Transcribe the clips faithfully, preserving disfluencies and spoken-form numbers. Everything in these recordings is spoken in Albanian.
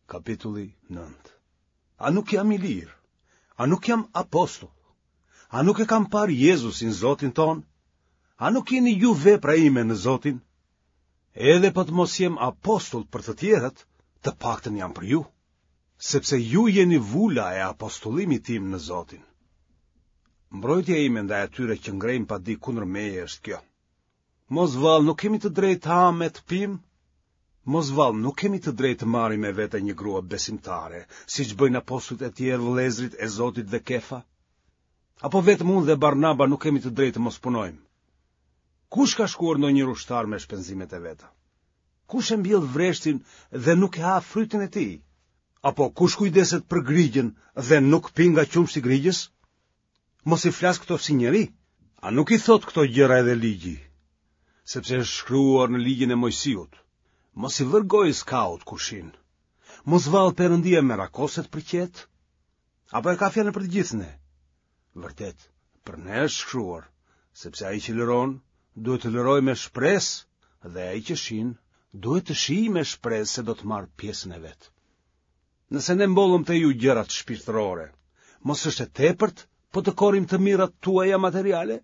Kapitulli nënt. A nuk jam i lirë? A nuk jam apostull? A nuk e kam parë Jezusin Zotin ton? A nuk jeni ju vepra ime në Zotin? Edhe po të mos jem apostull për të tjerët, të paktën jam për ju, sepse ju jeni vula e apostullimit tim në Zotin. Mbrojtja ime ndaj atyre që ngrejnë pa di kundër meje është kjo. Mos vallë, nuk kemi të drejtë ha me të pim? Mos vallë, nuk kemi të drejtë të marrim me vete një grua besimtare, siç bëjnë apostujt e tjerë, vëllezrit e Zotit dhe Kefa? Apo vetëm unë dhe Barnaba nuk kemi të drejtë të mos punojmë? Kush ka shkuar ndonjë ushtar me shpenzimet e veta? Kush e mbjell vreshtin dhe nuk e ha frytin e tij? Apo kush kujdeset për grigjen dhe nuk pi nga qumshti i grigjës? Mos i flas këto si njeri? A nuk i thot këto gjëra edhe ligji? Sepse është shkruar në ligjin e Mojsiut: mos i vërgoj skaut kushin. Mos vallë, Perëndia me rakoset për qet? Apo e ka fjalën për të gjithë ne? Vërtet, për ne është shkruar, sepse ai që liron duhet të lirojë me shpresë, dhe ai që shin duhet të shijë me shpresë se do të marrë pjesën e vet. Nëse ne mbollëm te ju gjërat shpirtërore, mos është e tepërt po të korrim të mirat tuaja materiale?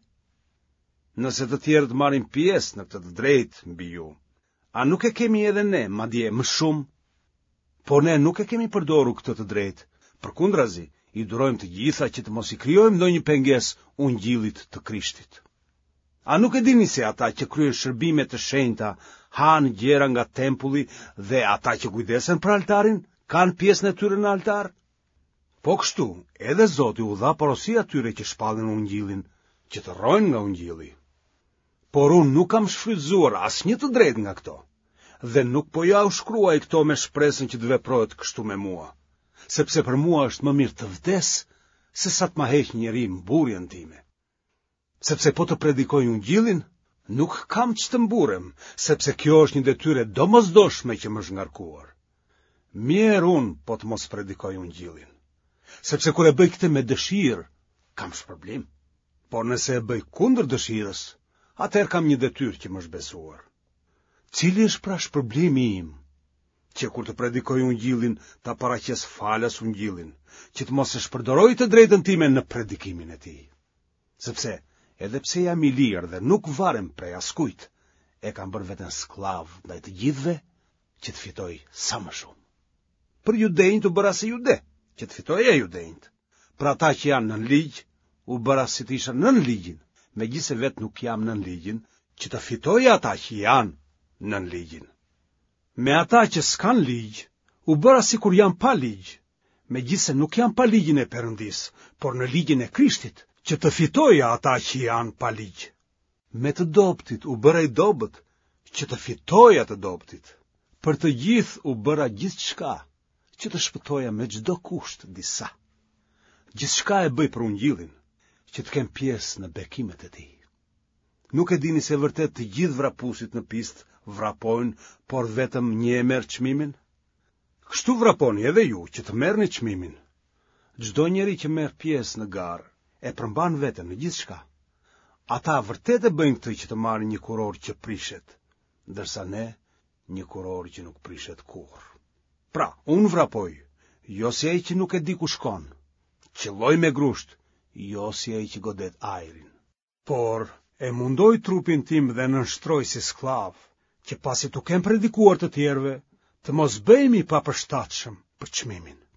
Nëse të tjerët marrin pjesë në këtë të drejtë mbi ju, a nuk e kemi edhe ne, madje më shumë? Por ne nuk e kemi përdorur këtë të drejtë, përkundrazi, i durojmë të gjitha që të mos i krijojmë ndonjë pengesë ungjillit të Krishtit. A nuk e dini se ata që kryejnë shërbime të shenjta hanë gjëra nga tempulli dhe ata që kujdesen për altarin kanë pjesën e tyre në altar? Po kështu, edhe Zoti u dha porosi atyre që shpallin ungjillin, që të rrojnë nga ungjilli. Por unë nuk kam shfrytzuar asnjë të drejtë nga këto, dhe nuk po ja u shkruaj këto me shpresën që të veprohet kështu me mua, sepse për mua është më mirë të vdes se sa të ma heq njeri mburjen time. Sepse po të predikoj ungjillin, nuk kam që të mburem, sepse kjo është një detyrë domosdoshme që më është ngarkuar. Mirë unë po të mos predikoj ungjillin, sepse kur e bëj këtë me dëshirë, kam shpërblim. Por nëse e bëj kundër dëshirës, atëherë kam një detyrë që më është besuar. Cili është pra shpërblimi im? Që kur të predikoj ungjillin, ta paraqes falas ungjillin, që të mos e shpërdoroj të drejtën time në predikimin e tij. Sepse, edhe pse jam i lirë dhe nuk varem prej askujt, e kam bërë veten sklav ndaj të gjithëve, që të fitoj sa më shumë. Për judejnë të bëra si jude, që të fitoj e judejnët. Për ata që janë nën ligj, u bëra si të isha nën ligjin, megjithse vetë nuk jam nën ligjin, që të fitoj ata që janë nën ligjin. Me ata që s'kan ligj, u bëra si kur jam pa ligj, megjithse nuk jam pa ligjin e Perëndis, por në ligjin e Krishtit, që të fitoj ata që janë pa ligj. Me të dobtit u bëra i dobët, që të fitoja të dobtit. Për të gjithë u bëra gjithçka, që të shpëtoja me çdo kusht disa. Gjithçka e bëj për ungjillin, që të kem pjesë në bekimet e tij. Nuk e dini se vërtet të gjithë vrapusit në pistë vrapojnë, por vetëm një e merr çmimin? Kështu vraponi edhe ju, që të merrni çmimin. Çdo njeri që merr pjesë në garë e përmban veten në gjithçka. Ata vërtet e bëjnë këtë që të marrin një kuror që prishet, ndërsa ne një kuror që nuk prishet kurrë. Pra, unë vrapoj, jo si ai që nuk e di ku shkon, qëlloj me grusht, jo si ai që godet ajrin. Por e mundoj trupin tim dhe nënshtroj si sklav, që pasi tu kem predikuar të tjerve, të mos bëhemi papërshtatshëm për çmimin.